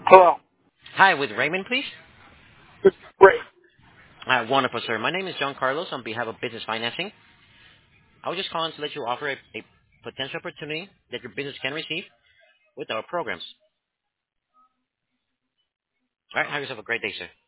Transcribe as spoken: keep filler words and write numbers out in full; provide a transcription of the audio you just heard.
Hello. Hi, with Raymond, please. It's great. Uh, wonderful, sir. My name is John Carlos on behalf of Business Financing. I was just calling to let you offer a, a potential opportunity that your business can receive with our programs. All right, have yourself a great day, sir.